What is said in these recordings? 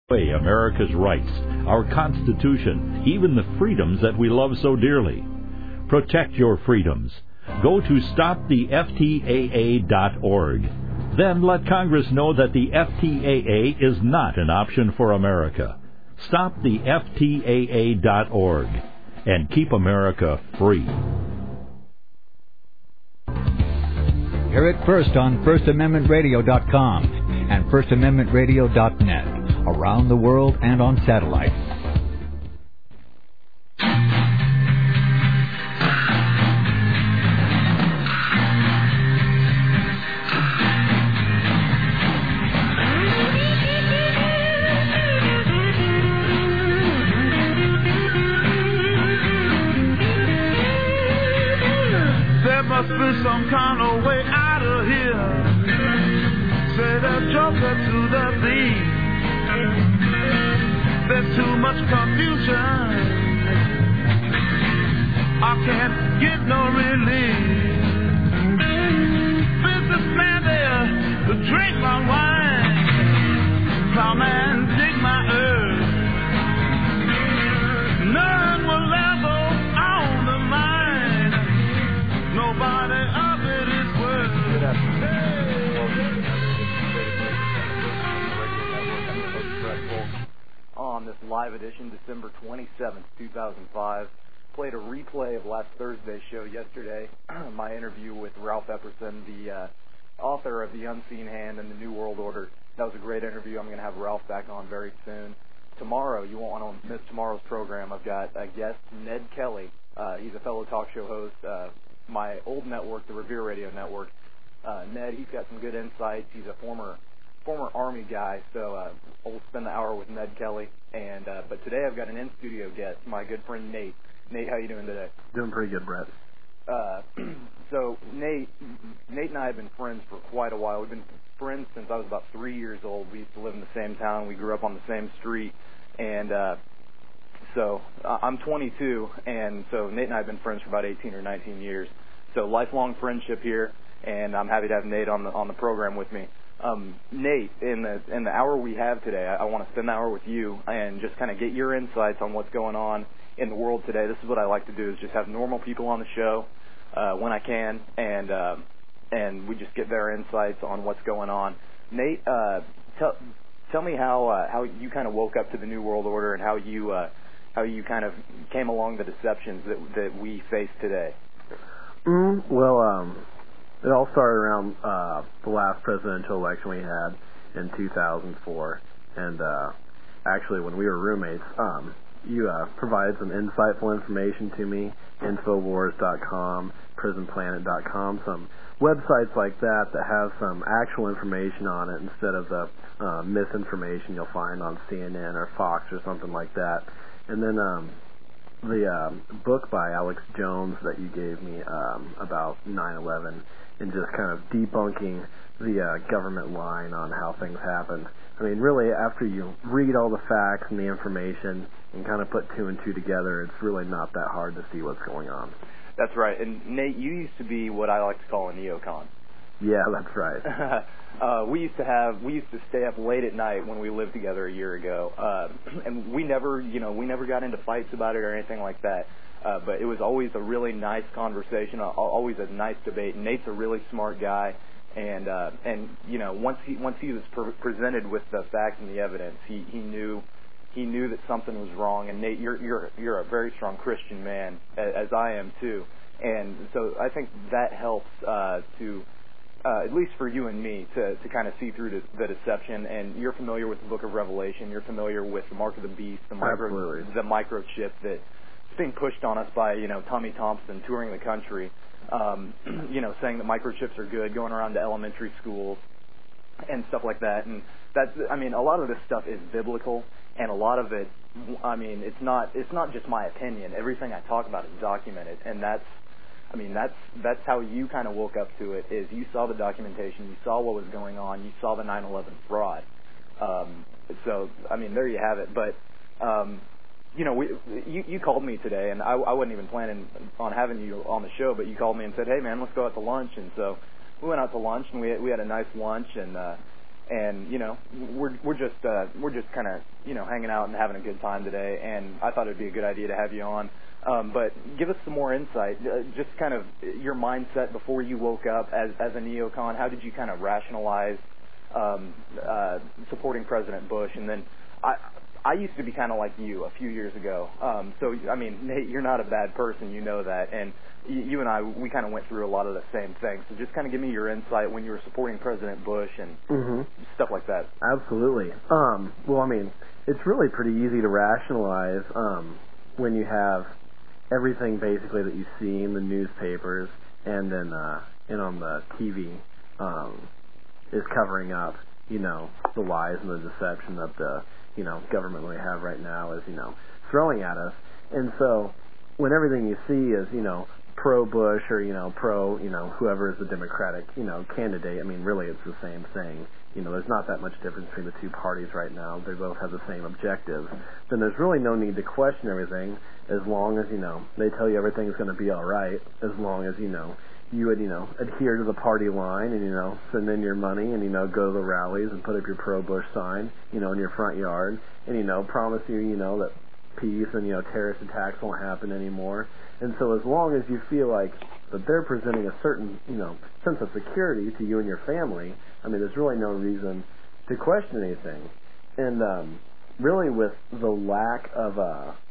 away America's rights, our Constitution, even the freedoms that we love so dearly. Protect your freedoms. Go to stoptheftaa.org. Then let Congress know that the FTAA is not an option for America. Stoptheftaa.org and keep America free. Hear it first on FirstAmendmentRadio.com and FirstAmendmentRadio.net. Around the world and on satellite. There must be some kind of way out of here. Say the joker to the thief. There's too much confusion. I can't get no relief. Businessman there to drink my wine. Plowman dig my earth. None will ever own the mine. Nobody of it is worth. On this live edition, December 27th, 2005. Played a replay of last Thursday's show yesterday, my interview with Ralph Epperson, the author of The Unseen Hand and the New World Order. That was a great interview. I'm going to have Ralph back on very soon. Tomorrow, you won't want to miss tomorrow's program. I've got a guest, Ned Kelly. He's a fellow talk show host, my old network, the Revere Radio Network. Ned, he's got some good insights. He's a former Army guy, so we'll spend the hour with Ned Kelly. And but today I've got an in-studio guest, my good friend Nate. Nate, how you doing today? Doing pretty good, Brett. So Nate and I have been friends for quite a while. We've been friends since I was about 3 years old. We used to live in the same town. We grew up on the same street. And so I'm 22, and so Nate and I have been friends for about 18 or 19 years. So lifelong friendship here, and I'm happy to have Nate on the program with me. Nate, in the hour we have today, I want to spend the hour with you and just kind of get your insights on what's going on in the world today. This is what I like to do, is just have normal people on the show when I can, and we just get their insights on what's going on. Nate, tell me how you kind of woke up to the New World Order and how you kind of came along the deceptions that we face today. Well, it all started around the last presidential election we had in 2004, and actually when we were roommates, you provided some insightful information to me, Infowars.com, PrisonPlanet.com, some websites like that have some actual information on it instead of the misinformation you'll find on CNN or Fox or something like that. And then the book by Alex Jones that you gave me about 9/11 and just kind of debunking the government line on how things happened. I mean, really, after you read all the facts and the information and kind of put two and two together, it's really not that hard to see what's going on. That's right. And Nate, you used to be what I like to call a neocon. Yeah, that's right. We used to stay up late at night when we lived together a year ago, and we never got into fights about it or anything like that. But it was always a really nice conversation, always a nice debate. Nate's a really smart guy, and once he was presented with the facts and the evidence, he knew that something was wrong. And Nate, you're a very strong Christian man, as I am too, and so I think that helps to at least for you and me to kind of see through the deception. And you're familiar with the Book of Revelation. You're familiar with the Mark of the Beast, the microchip that's being pushed on us by Tommy Thompson touring the country, saying that microchips are good, going around to elementary schools and stuff like that. And that's, I mean, a lot of this stuff is biblical, and a lot of it, I mean, it's not just my opinion. Everything I talk about is documented, and that's how you kind of woke up to it. Is you saw the documentation, you saw what was going on, you saw the 9/11 fraud. So I mean, there you have it. But you called me today, and I wasn't even planning on having you on the show, but you called me and said, "Hey man, let's go out to lunch." And so we went out to lunch, and we had a nice lunch, and And we're just kind of hanging out and having a good time today. And I thought it'd be a good idea to have you on. But give us some more insight, just kind of your mindset before you woke up as a neocon. How did you kind of rationalize supporting President Bush? And then I used to be kind of like you a few years ago. So, I mean, Nate, you're not a bad person. You know that. And you and I, we kind of went through a lot of the same things. So just kind of give me your insight when you were supporting President Bush and stuff like that. Absolutely. Well, I mean, it's really pretty easy to rationalize when you have everything basically that you see in the newspapers and then and on the TV is covering up, the lies and the deception that the government we have right now is, throwing at us. And so when everything you see is, pro-Bush or, pro, whoever is the Democratic, candidate, I mean, really it's the same thing. There's not that much difference between the two parties right now. They both have the same objectives. Then there's really no need to question everything as long as, they tell you everything's going to be all right, as long as, you would, adhere to the party line and, send in your money and, go to the rallies and put up your pro-Bush sign, in your front yard and, promise you, that peace and, terrorist attacks won't happen anymore. And so as long as you feel like that they're presenting a certain, sense of security to you and your family, I mean, there's really no reason to question anything. And really with the lack of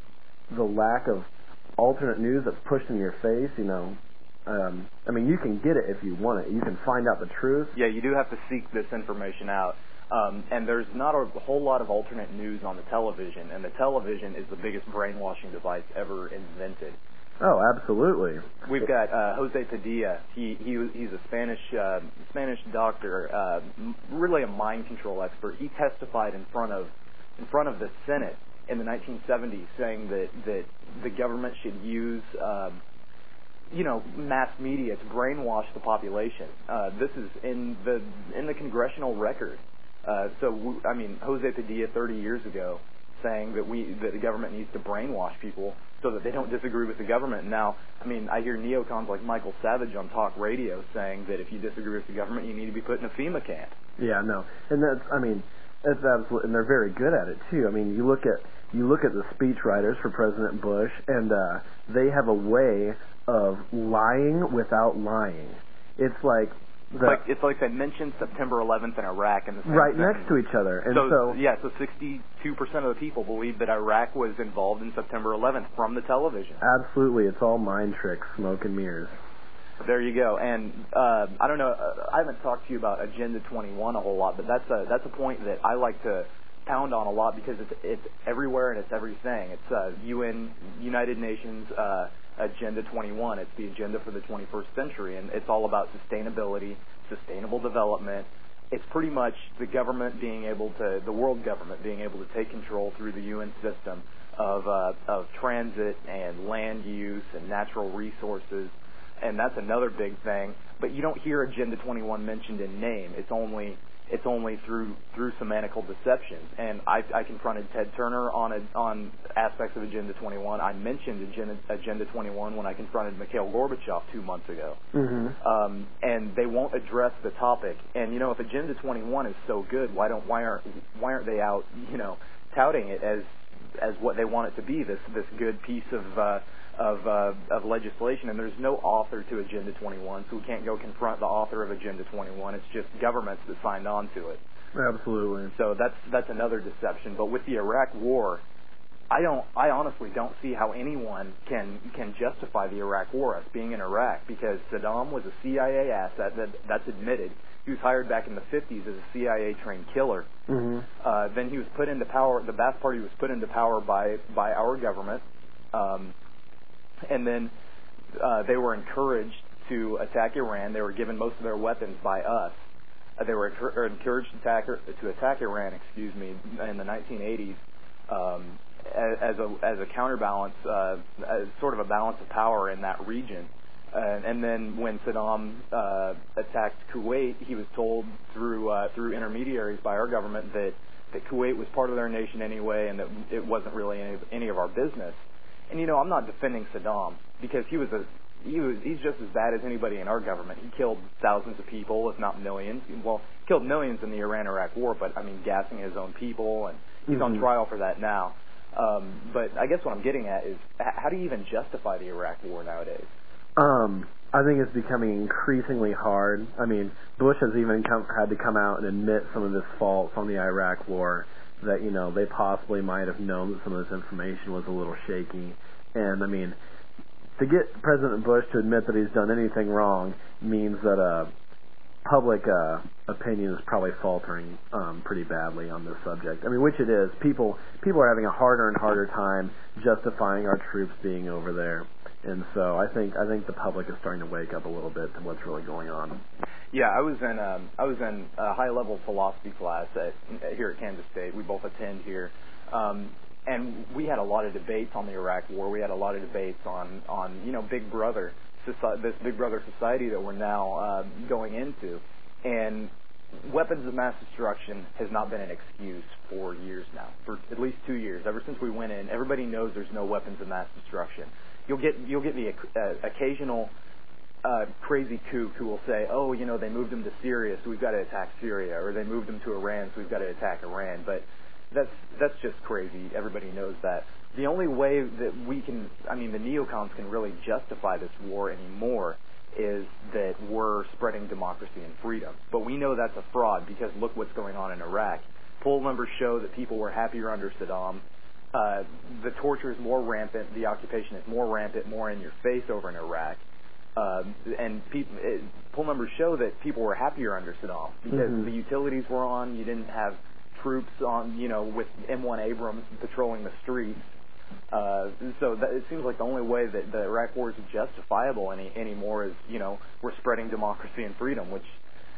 alternate news that's pushed in your face, I mean, you can get it if you want it. You can find out the truth. Yeah, you do have to seek this information out. And there's not a whole lot of alternate news on the television, and the television is the biggest brainwashing device ever invented. Oh, absolutely. We've got Jose Padilla. He's a Spanish doctor, really a mind control expert. He testified in front of the Senate in the 1970s, saying that the government should use mass media to brainwash the population. This is in the congressional record. I mean, Jose Padilla 30 years ago saying that the government needs to brainwash people so that they don't disagree with the government. Now, I mean, I hear neocons like Michael Savage on talk radio saying that if you disagree with the government, you need to be put in a FEMA camp. Yeah, no, and that's absolutely, and they're very good at it too. I mean, you look at the speechwriters for President Bush, and they have a way of lying without lying. It's like they mentioned September 11th in Iraq in the same right sentence. next to each other. And so 62% of the people believe that Iraq was involved in September 11th from the television. Absolutely, it's all mind tricks, smoke and mirrors. There you go. And I don't know, I haven't talked to you about Agenda 21 a whole lot, but that's a point that I like to pound on a lot because it's everywhere and it's everything. It's United Nations Agenda 21. It's the agenda for the 21st century, and it's all about sustainability, sustainable development. It's pretty much the world government being able to take control through the UN system of transit and land use and natural resources, and that's another big thing. But you don't hear Agenda 21 mentioned in name. It's only through semantical deception. And I confronted Ted Turner on aspects of Agenda 21. I mentioned Agenda 21 when I confronted Mikhail Gorbachev 2 months ago. Mm-hmm. And they won't address the topic. And if Agenda 21 is so good, why aren't they out touting it as what they want it to be, this good piece of legislation? And there's no author to Agenda 21, so we can't go confront the author of Agenda 21. It's just governments that signed on to it. Absolutely. So that's another deception. But with the Iraq War, I honestly don't see how anyone can justify the Iraq War, us being in Iraq, because Saddam was a CIA asset. That's admitted. He was hired back in the 50s as a CIA-trained killer. Mm-hmm. Then he was put into power. The Ba'ath Party was put into power by our government. And then they were encouraged to attack Iran. They were given most of their weapons by us. They were encouraged to attack Iran, in the 1980s as a counterbalance, as sort of a balance of power in that region. And then when Saddam attacked Kuwait, he was told through intermediaries by our government that Kuwait was part of their nation anyway, and that it wasn't really any of our business. And I'm not defending Saddam because he was he's just as bad as anybody in our government. He killed thousands of people, if not millions. Well, killed millions in the Iran-Iraq war, but I mean, gassing his own people, and he's on trial for that now. But I guess what I'm getting at is, how do you even justify the Iraq war nowadays? I think it's becoming increasingly hard. I mean, Bush has even had to come out and admit some of his faults on the Iraq war, that, you know, they possibly might have known that some of this information was a little shaky. And, I mean, to get President Bush to admit that he's done anything wrong means that public opinion is probably faltering pretty badly on this subject. I mean, which it is. People are having a harder and harder time justifying our troops being over there. And so I think the public is starting to wake up a little bit to what's really going on. Yeah, I was in a high-level philosophy class here at Kansas State. We both attend here, and we had a lot of debates on the Iraq War. We had a lot of debates on you know, Big Brother, this Big Brother society that we're now going into, and weapons of mass destruction has not been an excuse for years now, for at least 2 years. Ever since we went in, everybody knows there's no weapons of mass destruction. You'll get the occasional crazy kook who will say, oh, you know, they moved them to Syria, so we've got to attack Syria, or they moved them to Iran, so we've got to attack Iran. But that's just crazy. Everybody knows that. The only way that the neocons can really justify this war anymore is that we're spreading democracy and freedom. But we know that's a fraud, because look what's going on in Iraq. Poll numbers show that people were happier under Saddam. The torture is more rampant. The occupation is more rampant, more in your face over in Iraq. And poll numbers show that people were happier under Saddam, because the utilities were on. You didn't have troops on, you know, with M1 Abrams patrolling the streets. So it seems like the only way that the Iraq war is justifiable anymore is, you know, we're spreading democracy and freedom, which,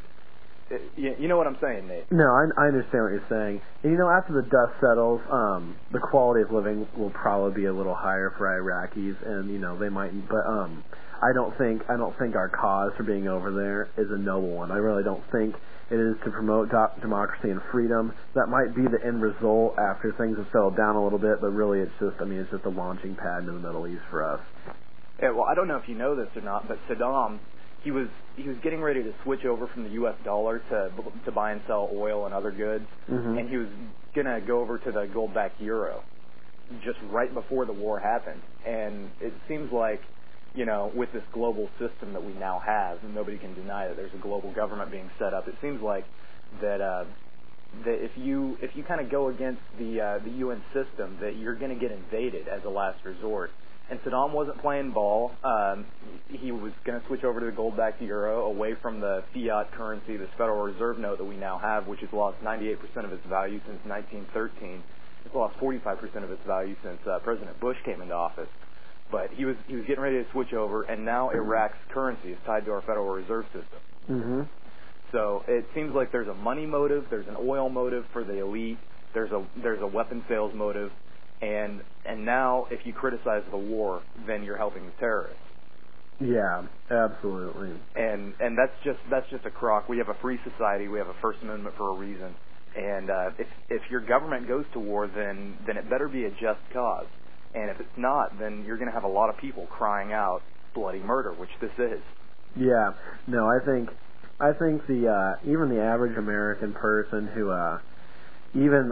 you know what I'm saying, Nate? No, I understand what you're saying. And, you know, after the dust settles, the quality of living will probably be a little higher for Iraqis, and, you know, they might, but I don't think our cause for being over there is a noble one. I really don't think it is to promote democracy and freedom. That might be the end result after things have settled down a little bit, but really it's just a launching pad into the Middle East for us. Yeah, well, I don't know if you know this or not, but Saddam, he was getting ready to switch over from the U.S. dollar to buy and sell oil and other goods, and he was going to go over to the gold-backed euro just right before the war happened. And it seems like, you know, with this global system that we now have, and nobody can deny that there's a global government being set up, it seems like that if you kind of go against the UN system, that you're going to get invaded as a last resort. And Saddam wasn't playing ball. He was going to switch over to the gold-backed euro, away from the fiat currency, this Federal Reserve note that we now have, which has lost 98% of its value since 1913. It's lost 45% of its value since President Bush came into office. But he was getting ready to switch over, and now Iraq's currency is tied to our Federal Reserve system. So it seems like there's a money motive, there's an oil motive for the elite, there's a weapon sales motive, and now if you criticize the war, then you're helping the terrorists. Yeah, absolutely. And that's just a crock. We have a free society. We have a First Amendment for a reason. And if your government goes to war, then it better be a just cause. And if it's not, then you're going to have a lot of people crying out bloody murder, which this is. Yeah. No, I think the even the average American person who even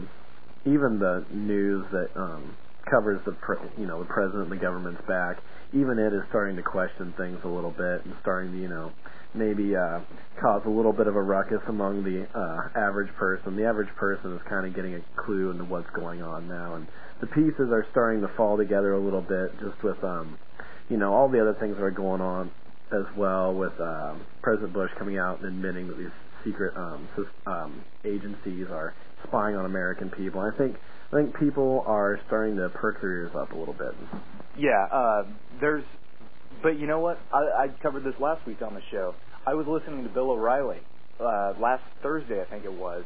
the news that covers the president and the government's back, even it is starting to question things a little bit and starting to maybe cause a little bit of a ruckus among the average person. The average person is kind of getting a clue into what's going on now, and the pieces are starting to fall together a little bit, just with all the other things that are going on as well, with President Bush coming out and admitting that these secret agencies are spying on American people. I think people are starting to perk their ears up a little bit. Yeah, but you know what? I covered this last week on the show. I was listening to Bill O'Reilly last Thursday, I think it was,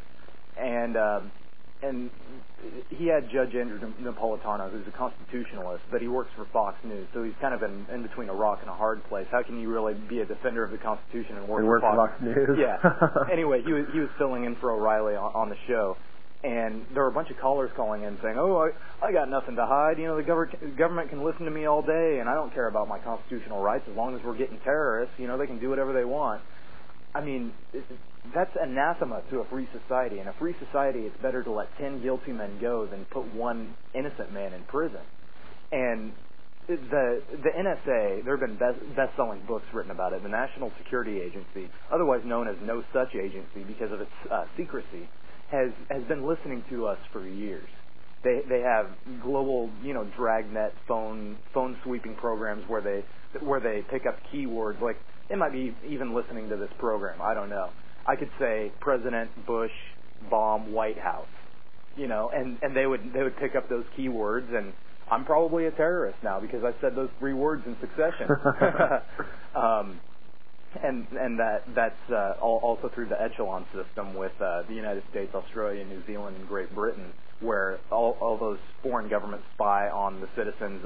and he had Judge Andrew Napolitano, who's a constitutionalist, but he works for Fox News, so he's kind of in between a rock and a hard place. How can you really be a defender of the Constitution and work for Fox News? Yeah. Anyway, he was filling in for O'Reilly on the show, And there were a bunch of callers calling in saying, "Oh, I got nothing to hide. You know, the government can listen to me all day, and I don't care about my constitutional rights as long as we're getting terrorists. You know, they can do whatever they want." I mean, that's anathema to a free society. In a free society, it's better to let 10 guilty men go than put one innocent man in prison. And the NSA, there have been best-selling books written about it. The National Security Agency, otherwise known as No Such Agency because of its secrecy, has been listening to us for years. They have global, dragnet phone sweeping programs where they pick up keywords. Like, they might be even listening to this program. I don't know. I could say President Bush bomb White House, and they would pick up those keywords, and I'm probably a terrorist now because I said those 3 words in succession. And that's also through the echelon system with the United States, Australia, New Zealand, and Great Britain, where all those foreign governments spy on the citizens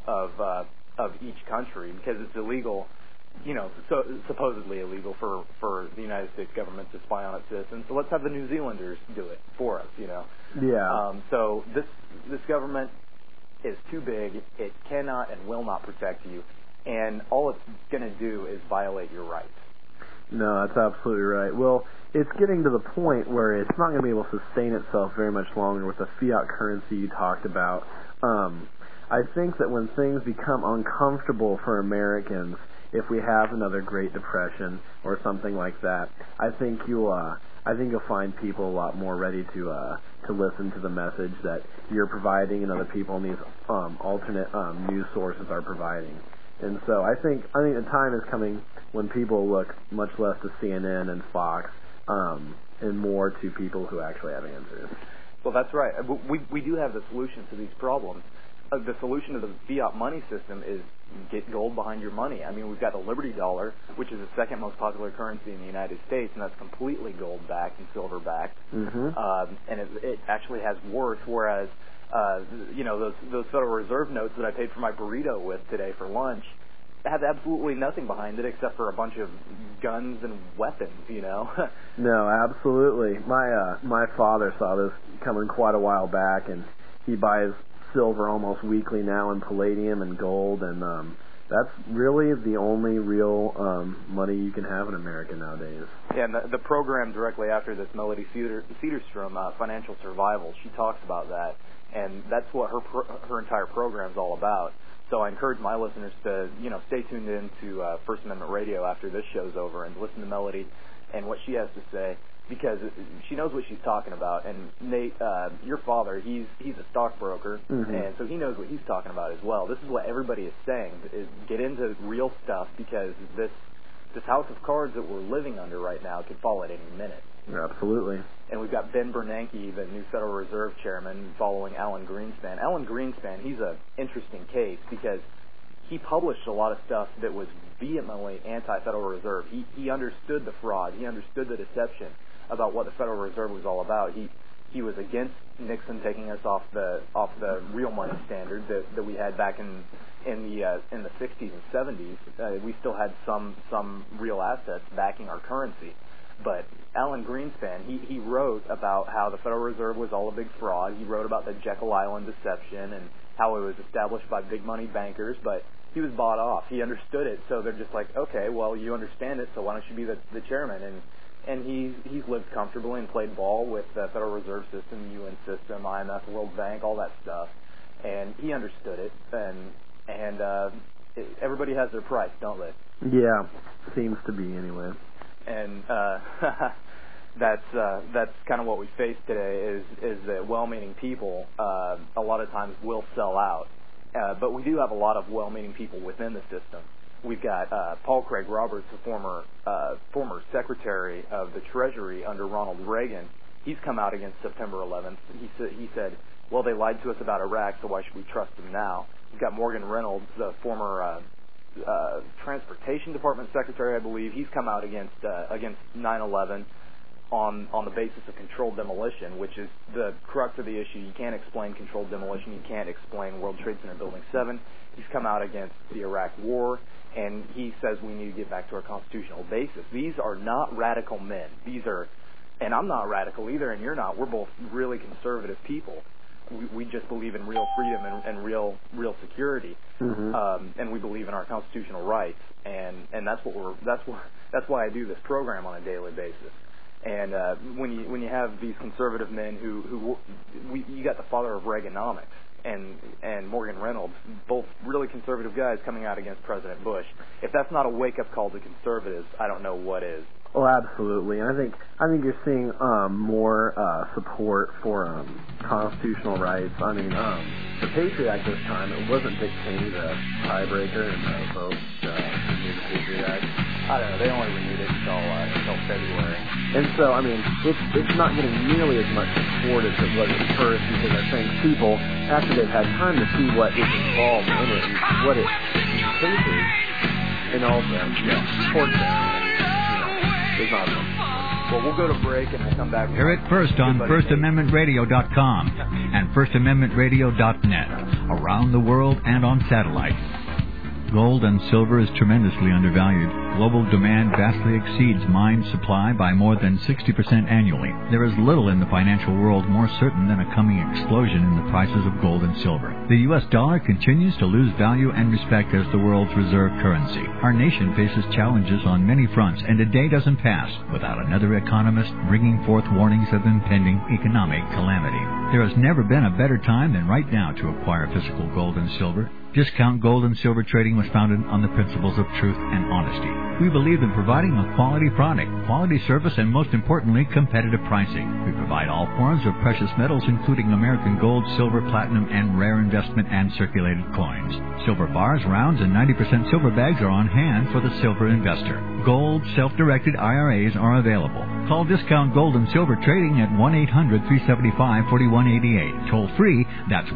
of each country because it's illegal, so supposedly illegal for the United States government to spy on its citizens. So let's have the New Zealanders do it for us, Yeah. So this government is too big. It cannot and will not protect you. And all it's going to do is violate your rights. No, that's absolutely right. Well, it's getting to the point where it's not going to be able to sustain itself very much longer with the fiat currency you talked about. I think that when things become uncomfortable for Americans, if we have another Great Depression or something like that, I think you'll find people a lot more ready to listen to the message that you're providing and other people in these alternate news sources are providing. And so I think the time is coming when people look much less to CNN and Fox and more to people who actually have answers. Well, that's right. We do have the solution to these problems. The solution to the fiat money system is get gold behind your money. I mean, we've got the Liberty Dollar, which is the second most popular currency in the United States, and that's completely gold-backed and silver-backed. Mm-hmm. And it actually has worth, whereas those Federal Reserve notes that I paid for my burrito with today for lunch have absolutely nothing behind it except for a bunch of guns and weapons, No, absolutely. My father saw this coming quite a while back, and he buys silver almost weekly now, and palladium and gold, and that's really the only real money you can have in America nowadays. Yeah, and the program directly after this, Melody Cedarstrom, Financial Survival, she talks about that. And that's what her entire program is all about. So I encourage my listeners to, stay tuned in to First Amendment Radio after this show's over and listen to Melody and what she has to say, because she knows what she's talking about. And Nate, your father, he's a stockbroker, mm-hmm. and so he knows what he's talking about as well. This is what everybody is saying: is get into real stuff, because this house of cards that we're living under right now could fall at any minute. Absolutely. And we've got Ben Bernanke, the new Federal Reserve Chairman, following Alan Greenspan. Alan Greenspan, he's an interesting case because he published a lot of stuff that was vehemently anti-Federal Reserve. He understood the fraud. He understood the deception about what the Federal Reserve was all about. He was against Nixon taking us off the real money standard that we had back in the 60s and 70s. We still had some real assets backing our currency. But Alan Greenspan, he wrote about how the Federal Reserve was all a big fraud. He wrote about the Jekyll Island deception and how it was established by big money bankers, but he was bought off. He understood it, so they're just like, okay, well, you understand it, so why don't you be the chairman? And he's lived comfortably and played ball with the Federal Reserve System, the UN system, IMF, World Bank, all that stuff. And he understood it, and everybody has their price, don't they? Yeah, seems to be anyway. And that's kind of what we face today is that well-meaning people a lot of times will sell out. But we do have a lot of well-meaning people within the system. We've got Paul Craig Roberts, the former Secretary of the Treasury under Ronald Reagan. He's come out against September 11th. He said, well, they lied to us about Iraq, so why should we trust them now? We've got Morgan Reynolds, the former Transportation Department Secretary, I believe. He's come out against 9/11 on the basis of controlled demolition, which is the crux of the issue. You can't explain controlled demolition. You can't explain World Trade Center Building 7. He's come out against the Iraq War, and he says we need to get back to our constitutional basis. These are not radical men. These are And I'm not radical either, and you're not. We're both really conservative people. We just believe in real freedom and real security, and we believe in our constitutional rights, and that's why I do this program on a daily basis. And when you have these conservative men you got the father of Reaganomics and Morgan Reynolds, both really conservative guys coming out against President Bush. If that's not a wake-up call to conservatives, I don't know what is. Oh, absolutely. And I think you're seeing more support for constitutional rights. I mean, the Patriot Act this time, it wasn't Dick Cheney the tiebreaker in the vote to renew the Patriot Act. I don't know. They only renewed it until February. And so, I mean, it's not getting nearly as much support as it was at first, because I think people, after they've had time to see what is involved in it and what it faces, and all the support there. Well, we'll go to break and we'll come back. Hear it first on FirstAmendmentRadio.com and FirstAmendmentRadio.net, around the world and on satellite. Gold and silver is tremendously undervalued. Global demand vastly exceeds mine supply by more than 60% annually. There is little in the financial world more certain than a coming explosion in the prices of gold and silver. The U.S. dollar continues to lose value and respect as the world's reserve currency. Our nation faces challenges on many fronts, and a day doesn't pass without another economist bringing forth warnings of impending economic calamity. There has never been a better time than right now to acquire physical gold and silver. Discount Gold and Silver Trading was founded on the principles of truth and honesty. We believe in providing a quality product, quality service, and most importantly, competitive pricing. We provide all forms of precious metals, including American gold, silver, platinum, and rare investment and circulated coins. Silver bars, rounds, and 90% silver bags are on hand for the silver investor. Gold, self-directed IRAs are available. Call Discount Gold and Silver Trading at 1-800-375-4188. Toll free, that's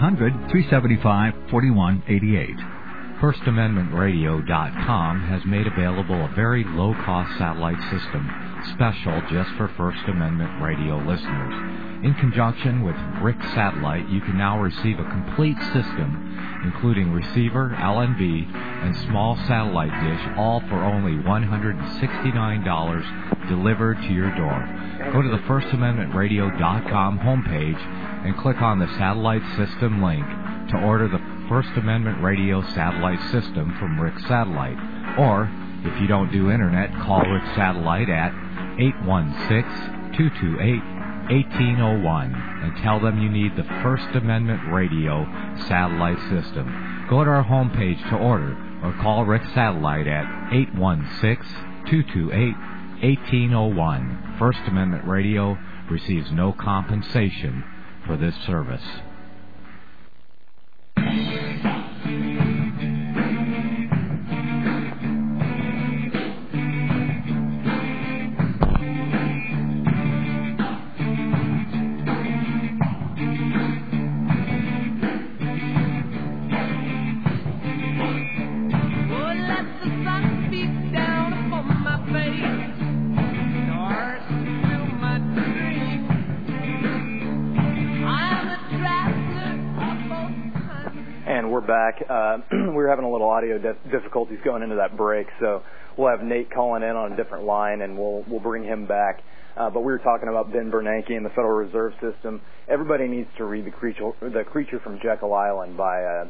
1-800-375-4188. FirstAmendmentRadio.com has made available a very low-cost satellite system, special just for First Amendment Radio listeners. In conjunction with Rick Satellite, you can now receive a complete system, including receiver, LNB, and small satellite dish, all for only $169 delivered to your door. Go to the FirstAmendmentRadio.com homepage and click on the satellite system link to order the First Amendment Radio satellite system from Rick Satellite. Or, if you don't do internet, call Rick Satellite at 816-228-1801 and tell them you need the First Amendment Radio satellite system. Go to our homepage to order or call Rick Satellite at 816-228-1801. First Amendment Radio receives no compensation for this service. Back. We were having a little audio difficulties going into that break, so we'll have Nate calling in on a different line, and we'll bring him back. But we were talking about Ben Bernanke and the Federal Reserve System. Everybody needs to read The Creature from Jekyll Island by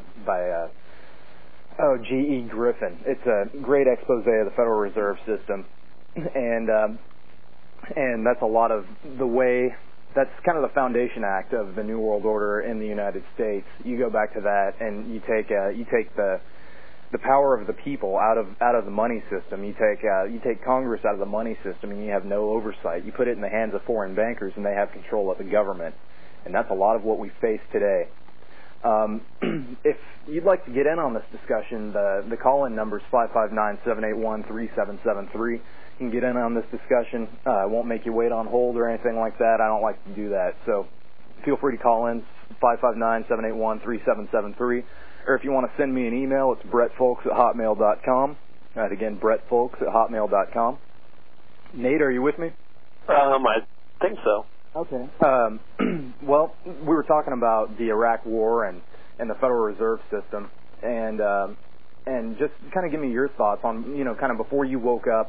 G.E. Griffin. It's a great expose of the Federal Reserve System, and that's a lot of the way. That's kind of the foundation act of the New World Order in the United States. You go back to that, and you take the power of the people out of the money system. You take Congress out of the money system, and you have no oversight. You put it in the hands of foreign bankers, and they have control of the government. And that's a lot of what we face today. If you'd like to get in on this discussion, the call-in number is 559-781-3773. You can get in on this discussion. It won't make you wait on hold or anything like that. I don't like to do that. So feel free to call in, 559-781-3773. Or if you want to send me an email, it's brettfolks@hotmail.com. Again, brettfolks@hotmail.com. Nate, are you with me? I think so. Okay. Well, we were talking about the Iraq War and the Federal Reserve System, and just kind of give me your thoughts on, kind of before you woke up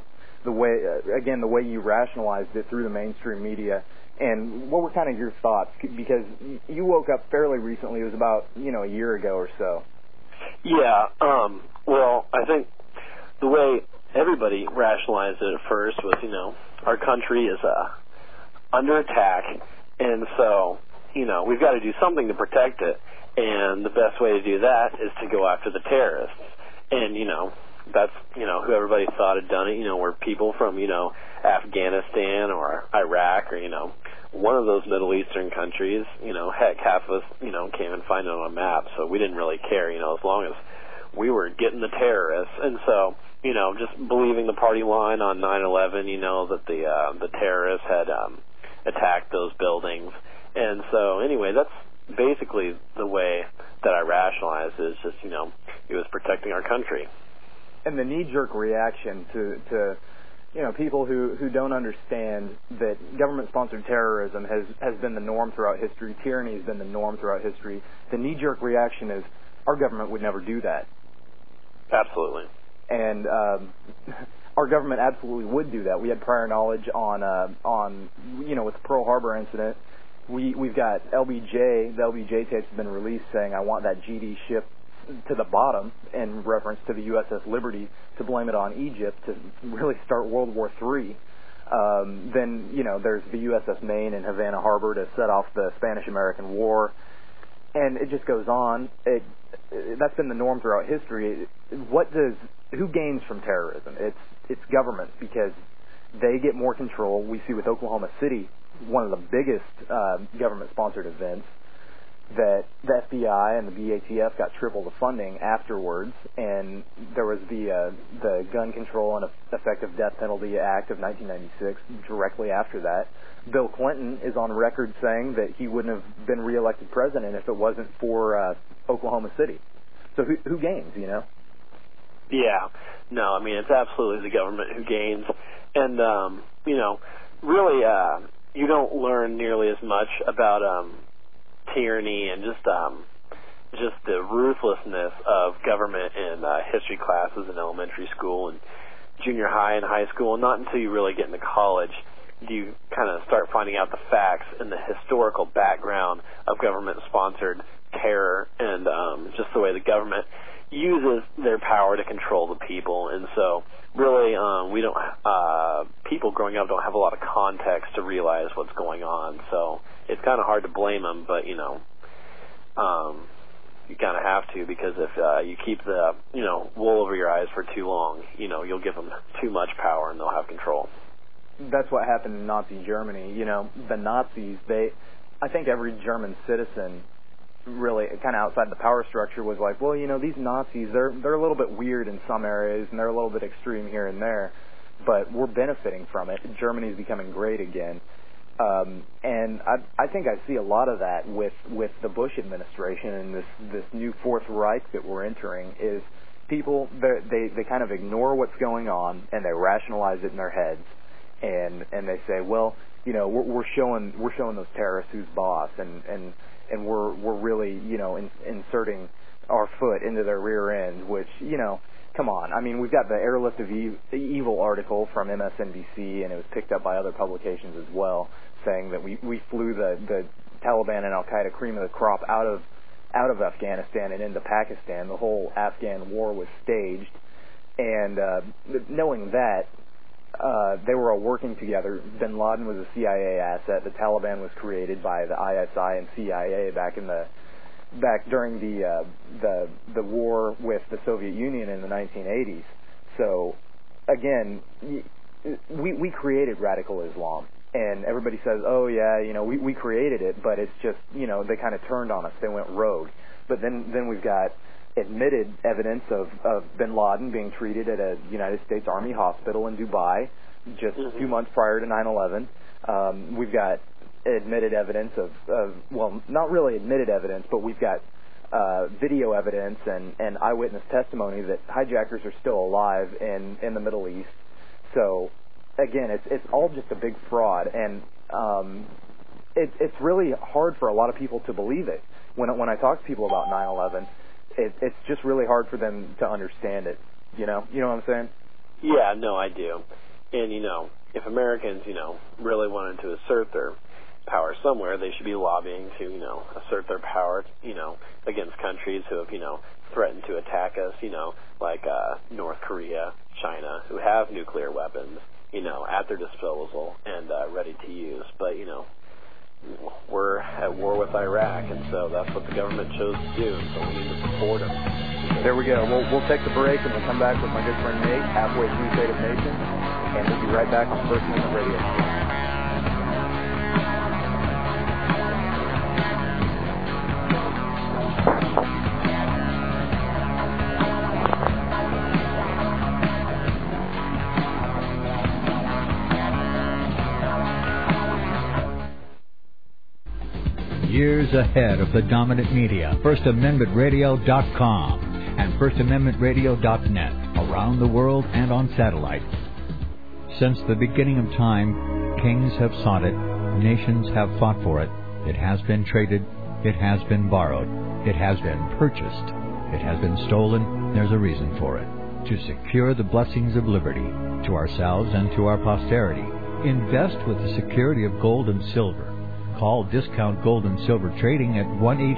the way you rationalized it through the mainstream media. And what were kind of your thoughts? Because you woke up fairly recently. It was about, a year ago or so. Yeah. Well, I think the way everybody rationalized it at first was, our country is under attack, and so, we've got to do something to protect it. And the best way to do that is to go after the terrorists. And, that's, who everybody thought had done it, were people from, Afghanistan or Iraq or, one of those Middle Eastern countries. Heck, half of us, can't even find it on a map, so we didn't really care, as long as we were getting the terrorists. And so, just believing the party line on 9/11, that the terrorists had attacked those buildings. And so, anyway, that's basically the way that I rationalized it. It's just, it was protecting our country. And the knee-jerk reaction to people who don't understand that government-sponsored terrorism has been the norm throughout history, tyranny has been the norm throughout history, the knee-jerk reaction is, our government would never do that. Absolutely. And our government absolutely would do that. We had prior knowledge on with the Pearl Harbor incident. We've got LBJ, the LBJ tapes have been released saying, I want that GD ship to the bottom, in reference to the USS Liberty, to blame it on Egypt to really start World War III. Then, there's the USS Maine in Havana Harbor to set off the Spanish-American War. And it just goes on. That's been the norm throughout history. Who gains from terrorism? It's government, because they get more control. We see with Oklahoma City, one of the biggest government-sponsored events, that the FBI and the BATF got triple the funding afterwards, and there was the Gun Control and Effective Death Penalty Act of 1996 directly after that. Bill Clinton is on record saying that he wouldn't have been reelected president if it wasn't for Oklahoma City. So who gains, Yeah. No, I mean, it's absolutely the government who gains. And, really, you don't learn nearly as much about tyranny and just the ruthlessness of government in history classes in elementary school and junior high and high school. Not until you really get into college do you kind of start finding out the facts and the historical background of government-sponsored terror and just the way the government uses their power to control the people. And so really people growing up don't have a lot of context to realize what's going on. So it's kind of hard to blame them, but, you kind of have to, because if you keep the, wool over your eyes for too long, you'll give them too much power and they'll have control. That's what happened in Nazi Germany. The Nazis, I think every German citizen really kind of outside the power structure was like, well, these Nazis, they're a little bit weird in some areas and they're a little bit extreme here and there, but we're benefiting from it. Germany's becoming great again. And I think I see a lot of that with the Bush administration and this new Fourth Reich that we're entering is people, they kind of ignore what's going on and they rationalize it in their heads. And they say, well, we're showing those terrorists who's boss, and we're really, inserting our foot into their rear end, which, come on. I mean, we've got the Airlift of Evil article from MSNBC, and it was picked up by other publications as well, saying that we flew the Taliban and Al-Qaeda cream of the crop out of Afghanistan and into Pakistan. The whole Afghan war was staged, and knowing that, they were all working together. Bin Laden was a CIA asset. The Taliban was created by the ISI and CIA back during the war with the Soviet Union in the 1980s. So again, we created radical Islam, and everybody says, oh yeah, we created it, but it's just they kind of turned on us. They went rogue. But then we've got admitted evidence of Bin Laden being treated at a United States Army hospital in Dubai just a few months prior to 9/11. We've got admitted evidence of well, not really admitted evidence, but we've got video evidence and eyewitness testimony that hijackers are still alive in the Middle East. So again, it's all just a big fraud, and it's really hard for a lot of people to believe it. When I talk to people about 9/11, it's just really hard for them to understand it. You know what I'm saying? Yeah, no, I do. And, if Americans, really wanted to assert their power somewhere, they should be lobbying to, assert their power, against countries who have, threatened to attack us, like North Korea, China, who have nuclear weapons, at their disposal and ready to use. But, we're at war with Iraq, and so that's what the government chose to do, so we need to support them. There we go. We'll take the break, and we'll come back with my good friend Nate, halfway through State of Nations, and we'll be right back on First Amendment Radio. Years ahead of the dominant media, FirstAmendmentRadio.com and FirstAmendmentRadio.net, around the world and on satellite. Since the beginning of time, kings have sought it, nations have fought for it. It has been traded, it has been borrowed, it has been purchased, it has been stolen. There's a reason for it. To secure the blessings of liberty to ourselves and to our posterity, invest with the security of gold and silver. Call Discount Gold and Silver Trading at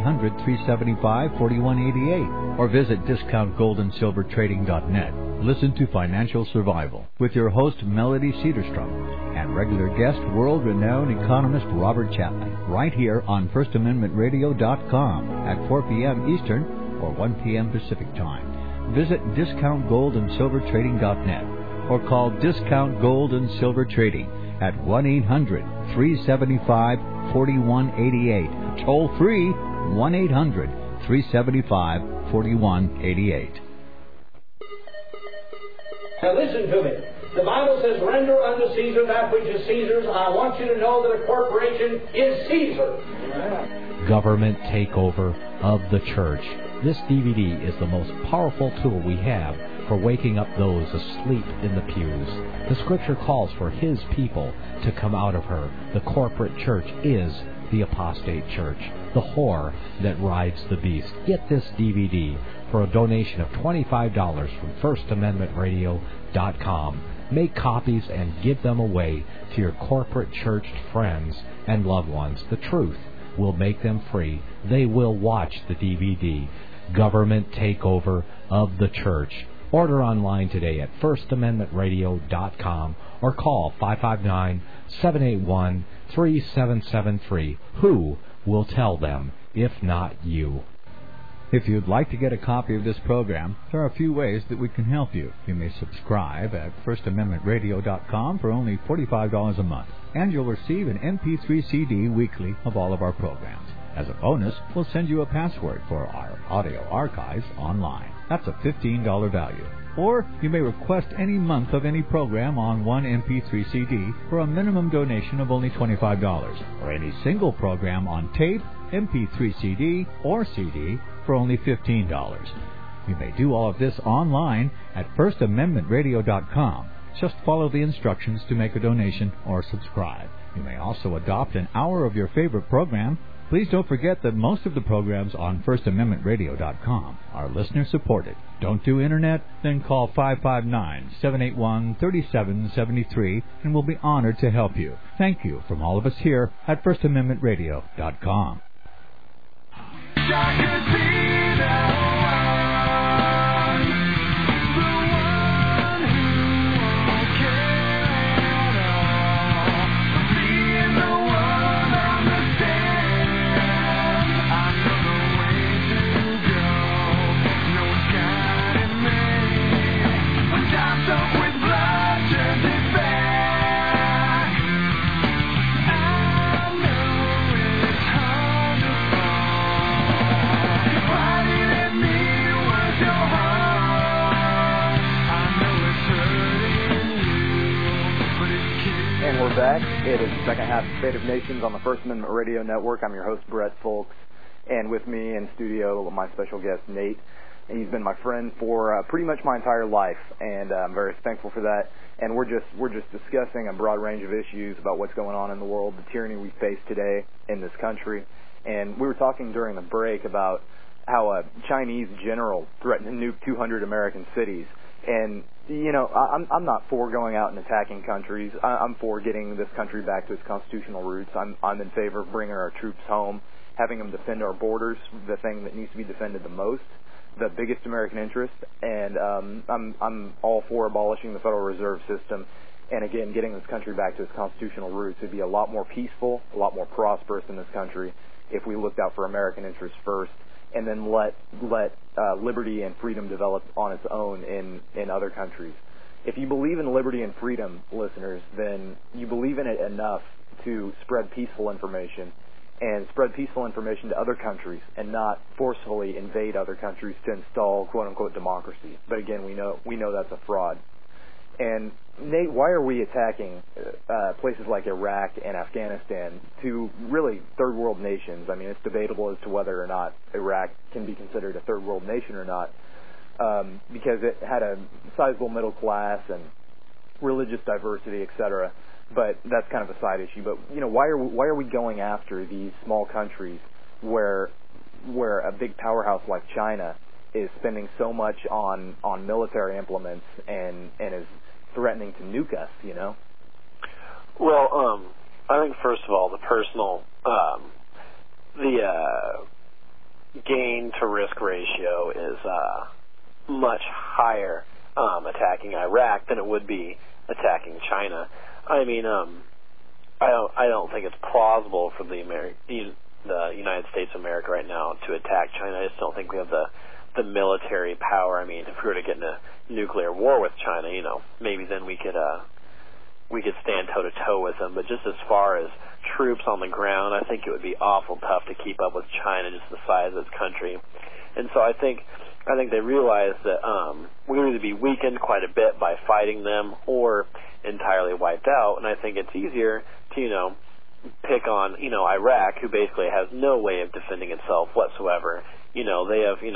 1-800-375-4188 or visit discountgoldandsilvertrading.net. Listen to Financial Survival with your host Melody Cedarstrom and regular guest world-renowned economist Robert Chapman right here on FirstAmendmentRadio.com at 4 p.m. Eastern or 1 p.m. Pacific Time. Visit discountgoldandsilvertrading.net or call Discount Gold and Silver Trading at 1-800-375-4188. Toll free, 1-800-375-4188. Now listen to me. The Bible says, render unto Caesar that which is Caesar's. I want you to know that a corporation is Caesar. Government takeover of the church. This DVD is the most powerful tool we have for waking up those asleep in the pews. The Scripture calls for His people to come out of her. The corporate church is the apostate church, the whore that rides the beast. Get this DVD for a donation of $25 from FirstAmendmentRadio.com. Make copies and give them away to your corporate church friends and loved ones. The truth will make them free. They will watch the DVD, Government Takeover of the Church. Order online today at FirstAmendmentRadio.com or call 559-781-3773. Who will tell them if not you? If you'd like to get a copy of this program, there are a few ways that we can help you. You may subscribe at FirstAmendmentRadio.com for only $45 a month, and you'll receive an MP3 CD weekly of all of our programs. As a bonus, we'll send you a password for our audio archives online. That's a $15 value. Or you may request any month of any program on one MP3 CD for a minimum donation of only $25, or any single program on tape, MP3 CD, or CD for only $15. You may do all of this online at FirstAmendmentRadio.com. Just follow the instructions to make a donation or subscribe. You may also adopt an hour of your favorite program. Please don't forget that most of the programs on FirstAmendmentRadio.com are listener-supported. Don't do Internet? Then call 559-781-3773 and we'll be honored to help you. Thank you from all of us here at FirstAmendmentRadio.com. Back. It is the second half of State of Nations on the First Amendment Radio Network. I'm your host, Brett Folks, and with me in studio, my special guest, Nate. And he's been my friend for pretty much my entire life, and I'm very thankful for that. And we're just discussing a broad range of issues about what's going on in the world, the tyranny we face today in this country. And we were talking during the break about how a Chinese general threatened to nuke 200 American cities. And, you know, I'm not for going out and attacking countries. I'm for getting this country back to its constitutional roots. I'm in favor of bringing our troops home, having them defend our borders, the thing that needs to be defended the most, the biggest American interest. And I'm all for abolishing the Federal Reserve System and, again, getting this country back to its constitutional roots. It'd be a lot more peaceful, a lot more prosperous in this country if we looked out for American interests first, and then let liberty and freedom develop on its own in other countries. If you believe in liberty and freedom, listeners, then you believe in it enough to spread peaceful information and spread peaceful information to other countries and not forcefully invade other countries to install quote-unquote democracy. But again, we know that's a fraud. And Nate, why are we attacking places like Iraq and Afghanistan, two really third world nations? I mean, it's debatable as to whether or not Iraq can be considered a third world nation or not, because it had a sizable middle class and religious diversity, etc. But that's kind of a side issue. But you know, why are we going after these small countries where a big powerhouse like China is spending so much on military implements and is threatening to nuke us, you know? Well, I think first of all, the personal, gain to risk ratio is much higher attacking Iraq than it would be attacking China. I mean, I don't think it's plausible for the United States of America right now to attack China. I just don't think we have the military power. I mean, if we were to get in a nuclear war with China, you know, maybe then we could stand toe to toe with them. But just as far as troops on the ground, I think it would be awful tough to keep up with China, just the size of its country. And so I think they realize that we would either be weakened quite a bit by fighting them or entirely wiped out. And I think it's easier to, you know, pick on, you know, Iraq, who basically has no way of defending itself whatsoever. You know, they have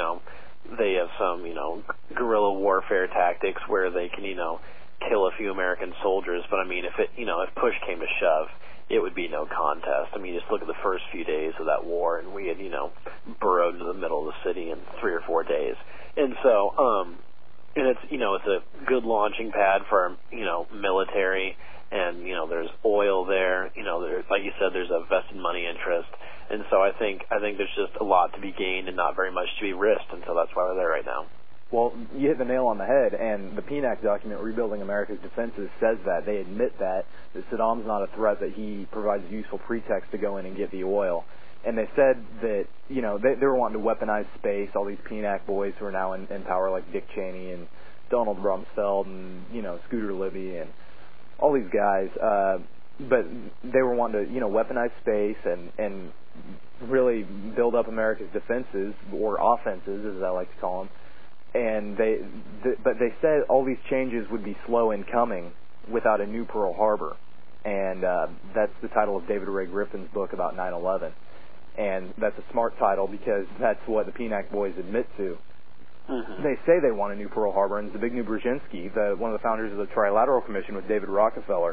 some, you know, guerrilla warfare tactics where they can, you know, kill a few American soldiers. But I mean, if push came to shove, it would be no contest. I mean, just look at the first few days of that war, and we had, you know, burrowed into the middle of the city in 3 or 4 days. And so, and it's, you know, it's a good launching pad for our, you know, military, and, you know, there's oil there. You know, there's, like you said, there's a vested money interest. And so I think there's just a lot to be gained and not very much to be risked, and so that's why we're there right now. Well, you hit the nail on the head, and the PNAC document, Rebuilding America's Defenses, says that. They admit that Saddam's not a threat, that he provides a useful pretext to go in and get the oil. And they said that, you know, they were wanting to weaponize space, all these PNAC boys who are now in power, like Dick Cheney and Donald Rumsfeld and, you know, Scooter Libby and all these guys. But they were wanting to, you know, weaponize space and really build up America's defenses, or offenses, as I like to call them. And but they said all these changes would be slow in coming without a new Pearl Harbor. And that's the title of David Ray Griffin's book about 9/11. And that's a smart title because that's what the PNAC boys admit to. Mm-hmm. They say they want a new Pearl Harbor, and Zbigniew Brzezinski, one of the founders of the Trilateral Commission with David Rockefeller,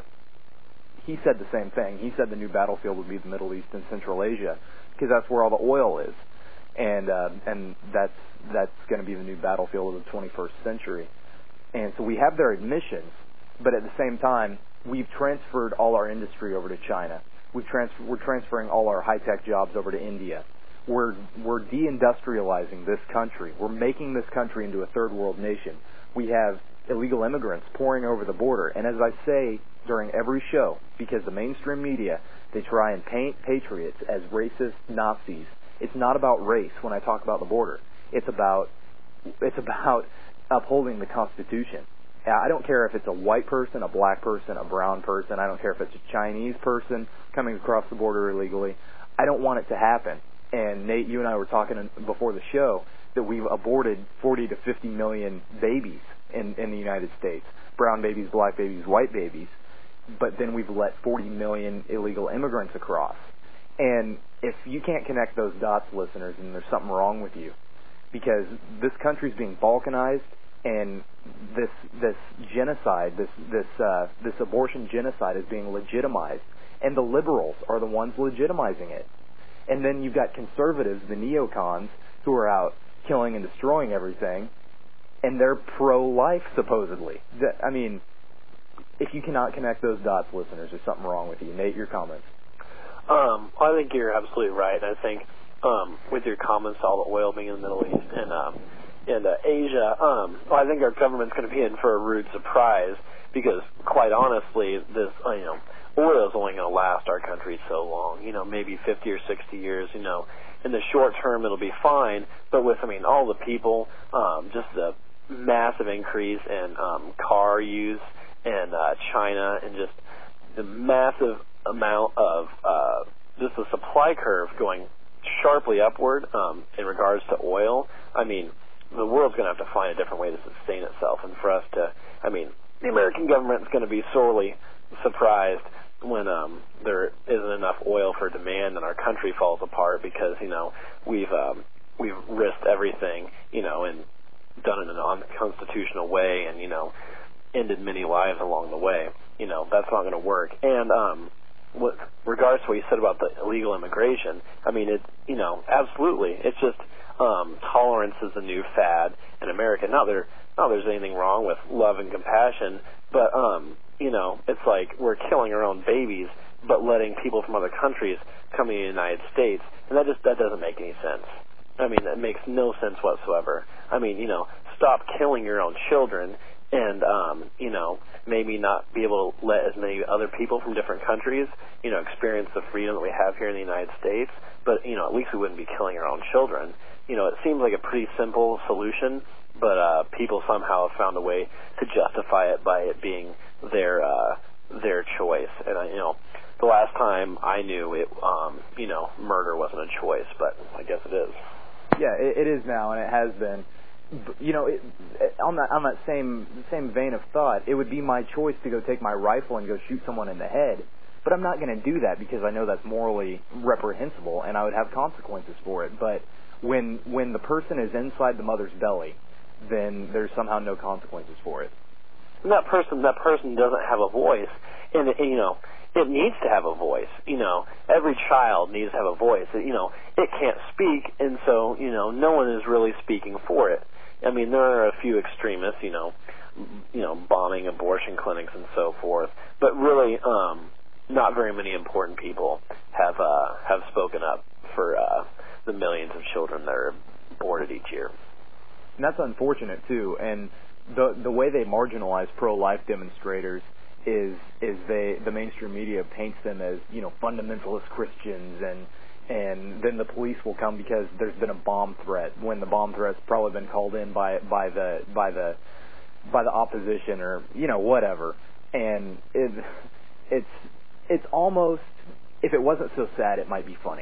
he said the same thing. He said the new battlefield would be the Middle East and Central Asia because that's where all the oil is. And that's going to be the new battlefield of the 21st century. And so we have their admissions, but at the same time, we've transferred all our industry over to China. We're transferring all our high-tech jobs over to India. We're deindustrializing this country. We're making this country into a third world nation. We have illegal immigrants pouring over the border. And as I say during every show, because the mainstream media, they try and paint patriots as racist Nazis. It's not about race when I talk about the border. It's about upholding the Constitution. I don't care if it's a white person, a black person, a brown person. I don't care if it's a Chinese person coming across the border illegally. I don't want it to happen. And Nate, you and I were talking before the show that we've aborted 40 to 50 million babies in the United States. Brown babies, black babies, white babies. But then we've let 40 million illegal immigrants across. And if you can't connect those dots, listeners, then there's something wrong with you. Because this country's being balkanized, and this genocide, this abortion genocide is being legitimized, and the liberals are the ones legitimizing it. And then you've got conservatives, the neocons, who are out killing and destroying everything, and they're pro-life, supposedly. I mean, if you cannot connect those dots, listeners, there's something wrong with you. Nate, your comments. I think you're absolutely right. I think with your comments, all the oil being in the Middle East and Asia, I think our government's going to be in for a rude surprise because, quite honestly, this oil is only going to last our country so long. Maybe 50 or 60 years. In the short term, it'll be fine, but with all the people, just the massive increase in car use and China, and just the massive amount of just the supply curve going sharply upward in regards to oil. The world's going to have to find a different way to sustain itself, and for us to, the American government's going to be sorely surprised when there isn't enough oil for demand and our country falls apart because we've risked everything and done it in an unconstitutional way and ended many lives along the way. That's not going to work. And with regards to what you said about the illegal immigration, absolutely, it's just tolerance is the new fad in America. Not there's anything wrong with love and compassion, but it's like we're killing our own babies, but letting people from other countries come to the United States, and that doesn't make any sense. That makes no sense whatsoever. Stop killing your own children, and maybe not be able to let as many other people from different countries, experience the freedom that we have here in the United States. But at least we wouldn't be killing our own children. It seems like a pretty simple solution, but people somehow have found a way to justify it by it being their choice. And the last time I knew it, murder wasn't a choice, but I guess it is. Yeah, it is now, and it has been. On that same vein of thought, it would be my choice to go take my rifle and go shoot someone in the head, but I'm not going to do that because I know that's morally reprehensible, and I would have consequences for it. But when the person is inside the mother's belly, then there's somehow no consequences for it. And that person doesn't have a voice, and it needs to have a voice. Every child needs to have a voice. It can't speak, and so no one is really speaking for it. There are a few extremists, bombing abortion clinics and so forth, but really, not very many important people have spoken up for the millions of children that are aborted each year. And that's unfortunate too. And the way they marginalize pro-life demonstrators is the mainstream media paints them as fundamentalist Christians, and then the police will come because there's been a bomb threat when the bomb threat's probably been called in by the opposition or whatever. And it's almost, if it wasn't so sad, it might be funny,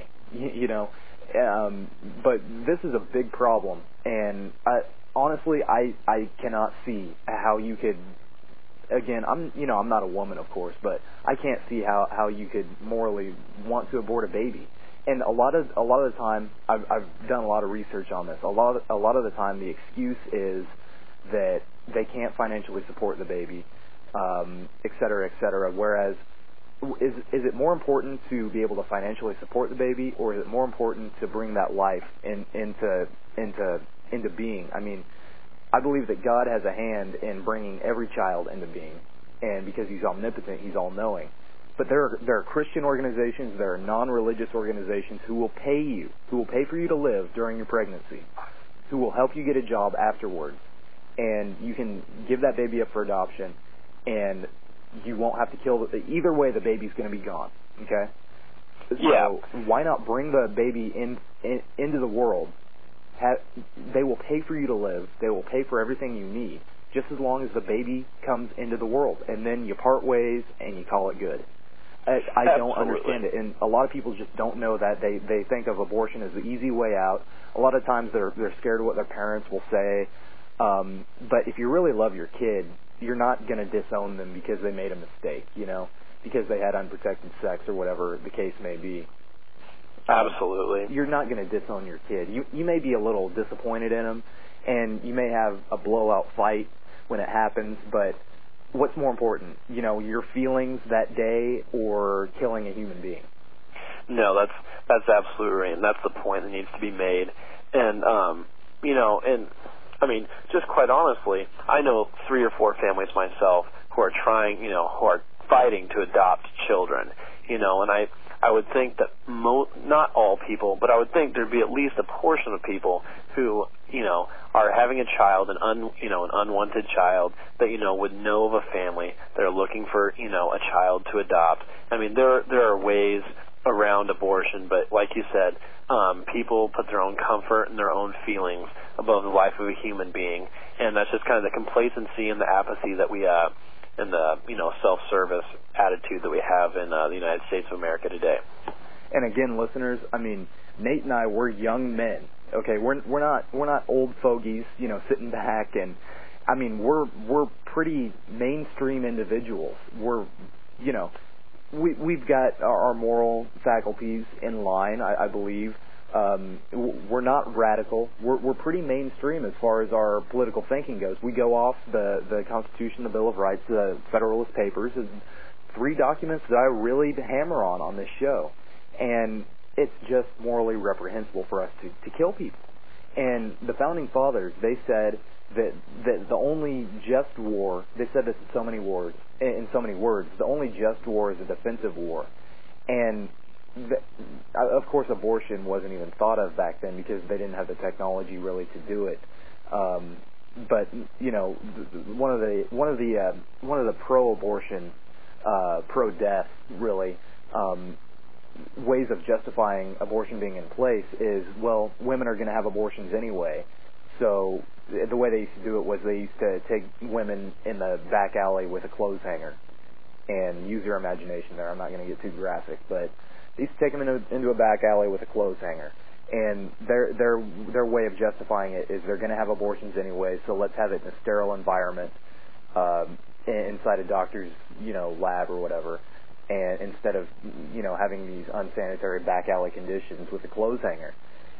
but this is a big problem, and honestly, I cannot see how you could. Again, I'm not a woman, of course, but I can't see how you could morally want to abort a baby. And a lot of the time, I've done a lot of research on this. A lot of the time, the excuse is that they can't financially support the baby, et cetera, et cetera. Whereas, is it more important to be able to financially support the baby, or is it more important to bring that life into being? I believe that God has a hand in bringing every child into being, and because He's omnipotent, He's all-knowing. But there are Christian organizations, there are non-religious organizations who will pay for you to live during your pregnancy, who will help you get a job afterwards, and you can give that baby up for adoption, and you won't have to kill either way. The baby's going to be gone. Okay. Yeah. So why not bring the baby into the world? They will pay for you to live. They will pay for everything you need, just as long as the baby comes into the world, and then you part ways and you call it good. I don't understand it, and a lot of people just don't know that. They think of abortion as the easy way out. A lot of times they're scared of what their parents will say. But if you really love your kid, you're not going to disown them because they made a mistake, because they had unprotected sex or whatever the case may be. Absolutely. You're not going to disown your kid. You may be a little disappointed in them, and you may have a blowout fight when it happens, but what's more important, your feelings that day or killing a human being? No, that's absolutely right, and that's the point that needs to be made. And just quite honestly, I know 3 or 4 families myself who are trying, who are fighting to adopt children, and I would think that not all people, but I would think there'd be at least a portion of people who, are having a child, an unwanted child that, would know of a family that are looking for, a child to adopt. I mean, there are ways around abortion, but like you said, people put their own comfort and their own feelings above the life of a human being, and that's just kind of the complacency and the apathy that we and the self-service attitude that we have in the United States of America today. And again, listeners, I mean, Nate and I, we're young men. Okay, we're not old fogies, sitting back, and I mean, we're pretty mainstream individuals. We're, we've got our moral faculties in line, I believe. We're not radical. We're pretty mainstream as far as our political thinking goes. We go off the Constitution, the Bill of Rights, the Federalist Papers, and 3 documents that I really hammer on this show. And it's just morally reprehensible for us to kill people. And the Founding Fathers, they said that the only just war, they said this in so many words, the only just war is a defensive war. And of course, abortion wasn't even thought of back then because they didn't have the technology really to do it. But one of the pro-abortion, pro-death, really, ways of justifying abortion being in place is, well, women are going to have abortions anyway. So the way they used to do it was they used to take women in the back alley with a clothes hanger, and use your imagination there. I'm not going to get too graphic, but they used to take them into a back alley with a clothes hanger. And their way of justifying it is they're going to have abortions anyway, so let's have it in a sterile environment inside a doctor's lab or whatever, and instead of having these unsanitary back alley conditions with a clothes hanger.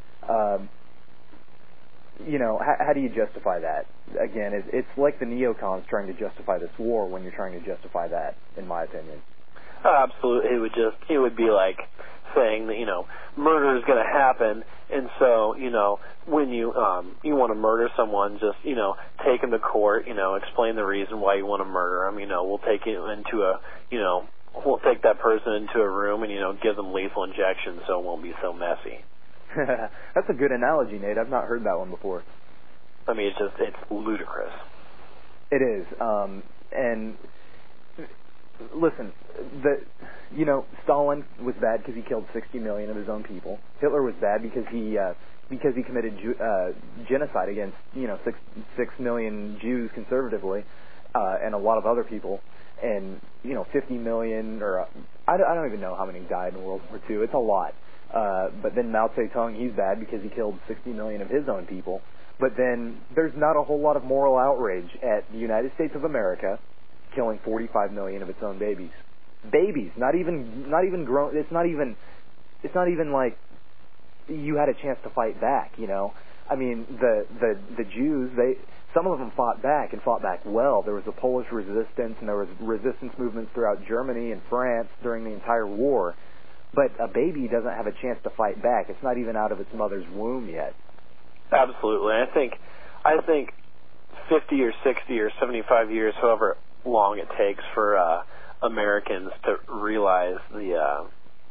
How do you justify that? Again, it's like the neocons trying to justify this war when you're trying to justify that, in my opinion. Absolutely. It would be like saying that, murder is going to happen, and so, when you want to murder someone, just, take them to court, explain the reason why you want to murder them, we'll take we'll take that person into a room and, give them lethal injections so it won't be so messy. That's a good analogy, Nate. I've not heard that one before. I mean, it's ludicrous. It is. And listen, Stalin was bad because he killed 60 million of his own people. Hitler was bad because he committed genocide against 6 million Jews conservatively, and a lot of other people. And 50 million, or I don't even know how many died in World War II. It's a lot. But then Mao Zedong, he's bad because he killed 60 million of his own people. But then there's not a whole lot of moral outrage at the United States of America killing 45 million of its own babies. Babies, not even grown. It's not even like you had a chance to fight back. I mean, the Jews, some of them fought back and fought back well. There was the Polish resistance, and there was resistance movements throughout Germany and France during the entire war. But a baby doesn't have a chance to fight back. It's not even out of its mother's womb yet. Absolutely. I think 50 or 60 or 75 years, however long it takes for Americans to realize the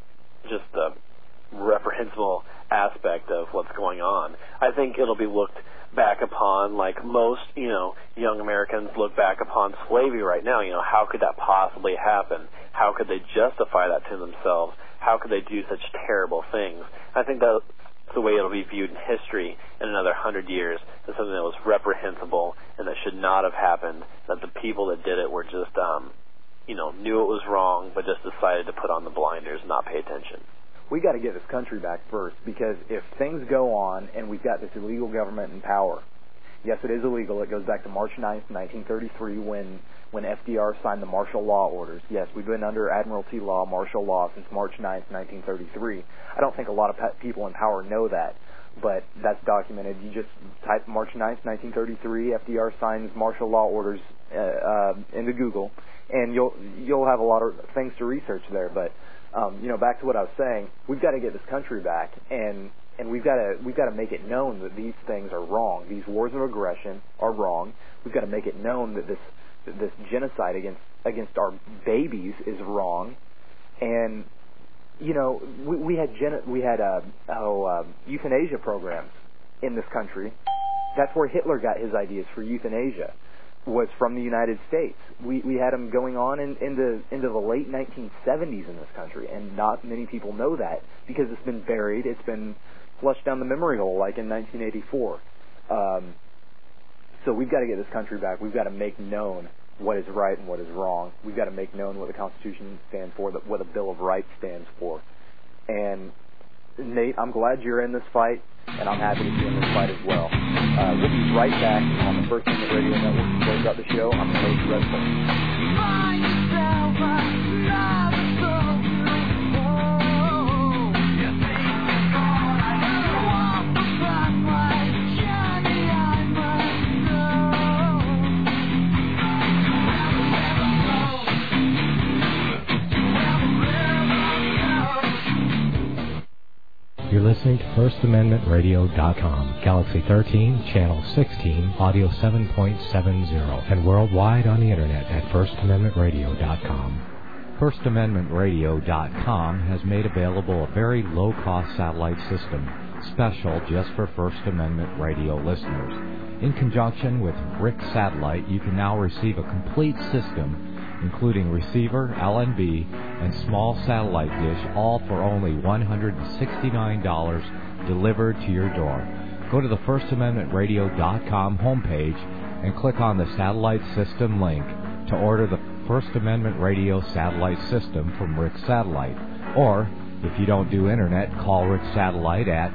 reprehensible aspect of what's going on, I think it'll be looked back upon like most, young Americans look back upon slavery right now. How could that possibly happen? How could they justify that to themselves? How could they do such terrible things? I think that's the way it'll be viewed in history in another 100 years as something that was reprehensible and that should not have happened, that the people that did it were just, knew it was wrong, but just decided to put on the blinders and not pay attention. We got to get this country back first, because if things go on and we've got this illegal government in power, yes, it is illegal. It goes back to March 9th, 1933, when FDR signed the martial law orders. Yes, we've been under Admiralty law, martial law, since March 9th, 1933. I don't think a lot of people in power know that, but that's documented. You just type March 9th, 1933, FDR signs martial law orders into Google, and you'll have a lot of things to research there. But back to what I was saying, we've got to get this country back, and and we've got to make it known that these things are wrong. These wars of aggression are wrong. We've got to make it known that this genocide against our babies is wrong. And you know, we had euthanasia programs in this country. That's where Hitler got his ideas for euthanasia, was from the United States. We had them going on into the late 1970s in this country, and not many people know that because it's been buried. It's been flushed down the memory hole, like in 1984. So we've got to get this country back. We've got to make known what is right and what is wrong. We've got to make known what the Constitution stands for, what the Bill of Rights stands for. And Nate, I'm glad you're in this fight, and I'm happy to be in this fight as well. We'll be right back on the First Amendment Radio Network to close out the show. I'm the host, Red You're listening to FirstAmendmentRadio.com, Galaxy 13, Channel 16, Audio 7.70, and worldwide on the Internet at FirstAmendmentRadio.com. FirstAmendmentRadio.com has made available a very low-cost satellite system, special just for First Amendment Radio listeners. In conjunction with Rick Satellite, you can now receive a complete system including receiver, LNB, and small satellite dish, all for only $169 delivered to your door. Go to the FirstAmendmentRadio.com homepage and click on the satellite system link to order the First Amendment Radio satellite system from Rick Satellite. Or, if you don't do internet, call Rick Satellite at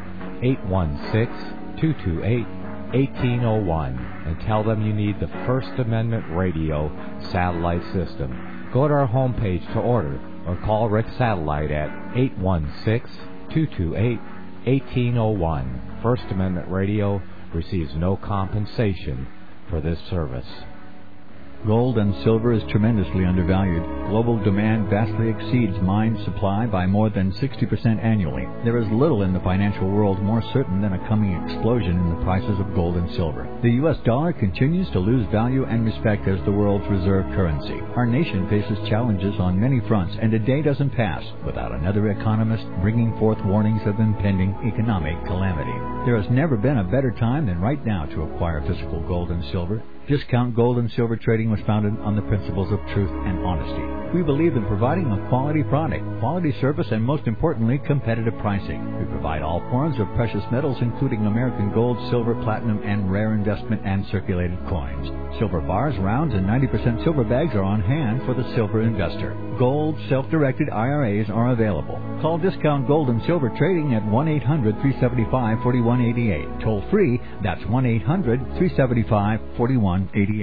816-228-1801 and tell them you need the First Amendment Radio satellite system. Go to our homepage to order or call Rick Satellite at 816-228-1801. First Amendment Radio receives no compensation for this service. Gold and silver is tremendously undervalued. Global demand vastly exceeds mine supply by more than 60% annually. There is little in the financial world more certain than a coming explosion in the prices of gold and silver. The U.S. dollar continues to lose value and respect as the world's reserve currency. Our nation faces challenges on many fronts, and a day doesn't pass without another economist bringing forth warnings of impending economic calamity. There has never been a better time than right now to acquire physical gold and silver. Discount Gold and Silver Trading was founded on the principles of truth and honesty. We believe in providing a quality product, quality service, and most importantly, competitive pricing. We provide all forms of precious metals, including American gold, silver, platinum, and rare investment and circulated coins. Silver bars, rounds, and 90% silver bags are on hand for the silver investor. Gold self-directed IRAs are available. Call Discount Gold and Silver Trading at 1-800-375-4188. Toll free, that's 1-800-375-4188.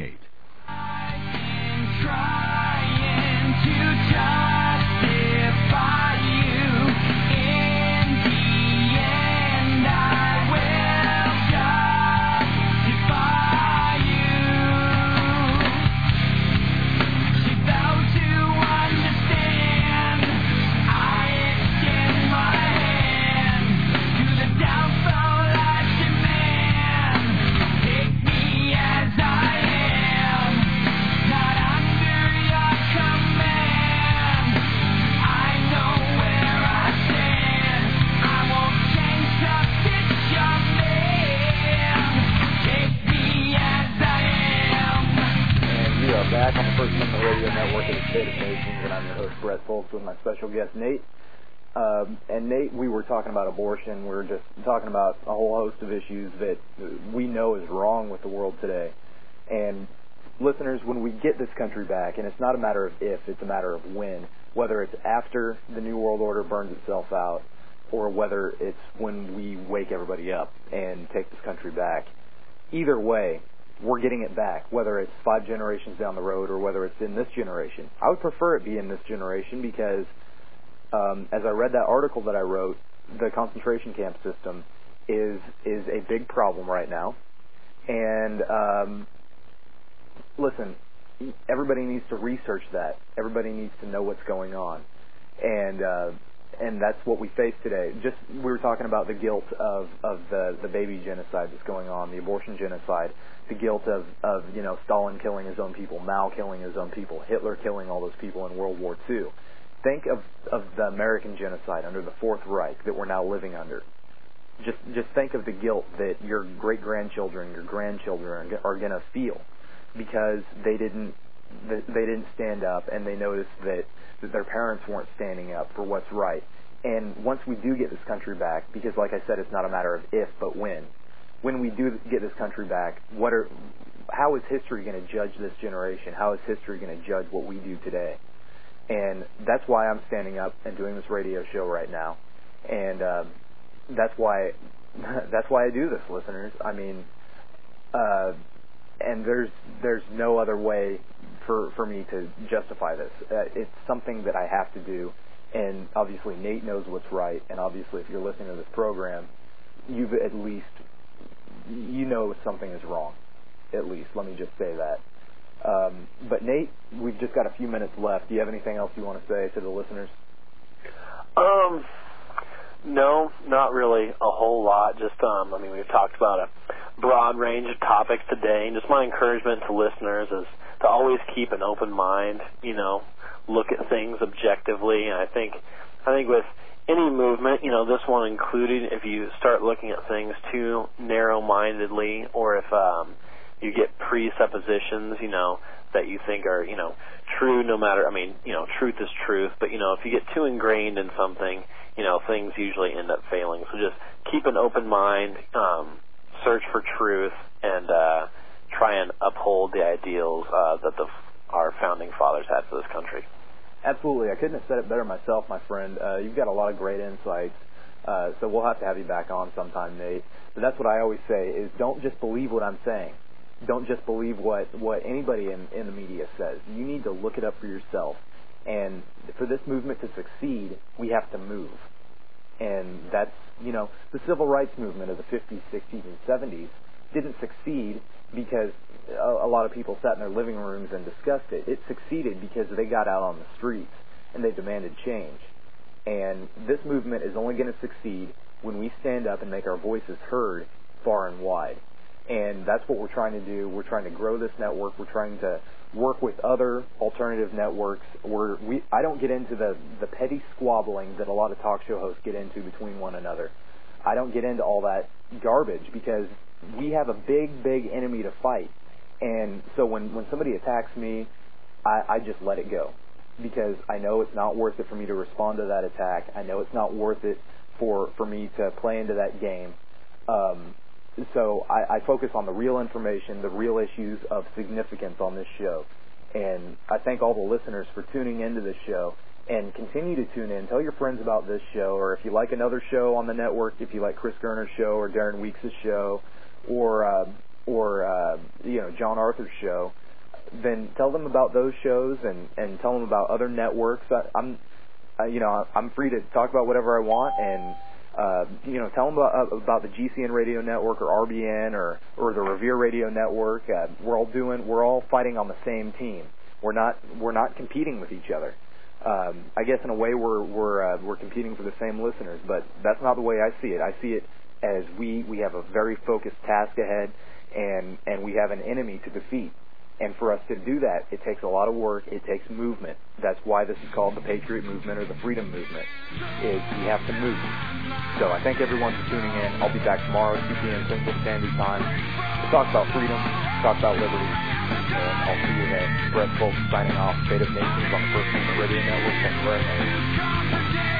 Back on the First Amendment Radio Network of the State of Nations, and I'm your host, Brett Folks, with my special guest, Nate. And Nate, we were talking about abortion. We were just talking about a whole host of issues that we know is wrong with the world today. And listeners, when we get this country back, and it's not a matter of if, it's a matter of when, whether it's after the New World Order burns itself out, or whether it's when we wake everybody up and take this country back. Either way, we're getting it back, whether it's 5 generations down the road or whether it's in this generation. I would prefer it be in this generation because, as I read that article that I wrote, the concentration camp system is a big problem right now. And listen, everybody needs to research that. Everybody needs to know what's going on. And And that's what we face today. Just we were talking about the guilt of the baby genocide that's going on, the abortion genocide, the guilt of Stalin killing his own people, Mao killing his own people, Hitler killing all those people in World War II. Think of the American genocide under the Fourth Reich that we're now living under. Just think of the guilt that your great-grandchildren, your grandchildren are going to feel because they didn't stand up and they noticed that their parents weren't standing up for what's right. And once we do get this country back, because like I said, it's not a matter of if but when we do get this country back, how is history going to judge this generation? How is history going to judge what we do today? And that's why I'm standing up and doing this radio show right now. And that's why I do this, listeners. I mean, and there's no other way for me to justify this. It's something that I have to do, and obviously Nate knows what's right, and obviously if you're listening to this program, you know something is wrong, at least. Let me just say that. But Nate, we've just got a few minutes left. Do you have anything else you want to say to the listeners? No, not really a whole lot. Just, we've talked about a broad range of topics today, and just my encouragement to listeners is to always keep an open mind, look at things objectively. And I think with any movement, this one included, if you start looking at things too narrow-mindedly, or if you get presuppositions, that you think are, true no matter, truth is truth, but, if you get too ingrained in something, things usually end up failing. So just keep an open mind, search for truth, and try and uphold the ideals that our founding fathers had for this country. Absolutely. I couldn't have said it better myself, my friend. You've got a lot of great insights, so we'll have to have you back on sometime, Nate. But that's what I always say, is don't just believe what I'm saying. Don't just believe what anybody in the media says. You need to look it up for yourself. And for this movement to succeed, we have to move. And that's, the civil rights movement of the 50s, 60s, and 70s didn't succeed because a lot of people sat in their living rooms and discussed it. It succeeded because they got out on the streets and they demanded change. And this movement is only going to succeed when we stand up and make our voices heard far and wide. And that's what we're trying to do. We're trying to grow this network. We're trying to work with other alternative networks. I don't get into the petty squabbling that a lot of talk show hosts get into between one another. I don't get into all that garbage because we have a big, big enemy to fight. And so when somebody attacks me, I just let it go because I know it's not worth it for me to respond to that attack. I know it's not worth it for me to play into that game. So I focus on the real information, the real issues of significance on this show. And I thank all the listeners for tuning into this show. And continue to tune in. Tell your friends about this show. Or if you like another show on the network, if you like Chris Gerner's show or Darren Weeks' show or John Arthur's show, then tell them about those shows and tell them about other networks. I'm free to talk about whatever I want and tell them about the GCN Radio Network or RBN or the Revere Radio Network. We're all fighting on the same team. We're not competing with each other. I guess in a way we're competing for the same listeners, but that's not the way I see it. I see it as we have a very focused task ahead, and we have an enemy to defeat. And for us to do that, it takes a lot of work. It takes movement. That's why this is called the Patriot Movement or the Freedom Movement, is we have to move. So I thank everyone for tuning in. I'll be back tomorrow at 2 p.m. Central Standard Time to talk about freedom, talk about liberty, and I'll see you then. Brett Fultz signing off. State of Nations on the First Amendment Radio Network. Thank you very much.